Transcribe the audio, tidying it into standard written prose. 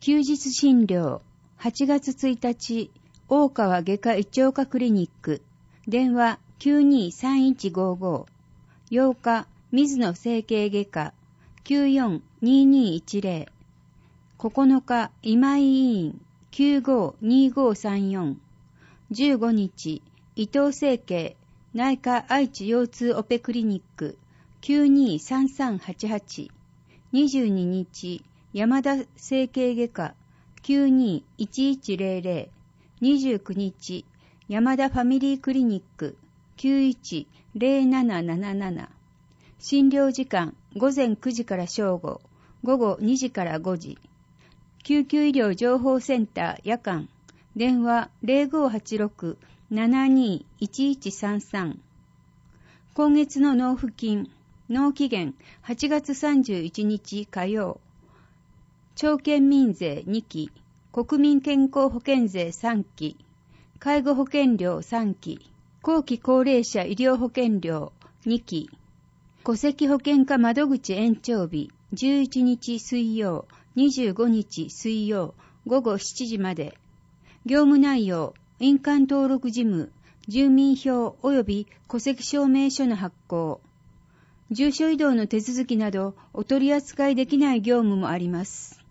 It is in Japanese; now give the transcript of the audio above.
休日診療、8月1日、大川外科胃腸科クリニック、電話 923155、8日、水野整形外科、942210、9日、今井医院、952534、15日、伊藤整形、内科愛知腰痛オペクリニック、923388、22日、山田整形外科、921100、29日、山田ファミリークリニック、910777、診療時間、午前9時から正午、午後2時から5時、救急医療情報センター夜間、電話 0586-721133。今月の納付金、納期限8月31日火曜。町県民税2期、国民健康保険税3期、介護保険料3期、後期高齢者医療保険料2期、戸籍保険課窓口延長日11日水曜、25日水曜午後7時まで。業務内容、印鑑登録事務、住民票及び戸籍証明書の発行、住所移動の手続きなどお取り扱いできない業務もあります。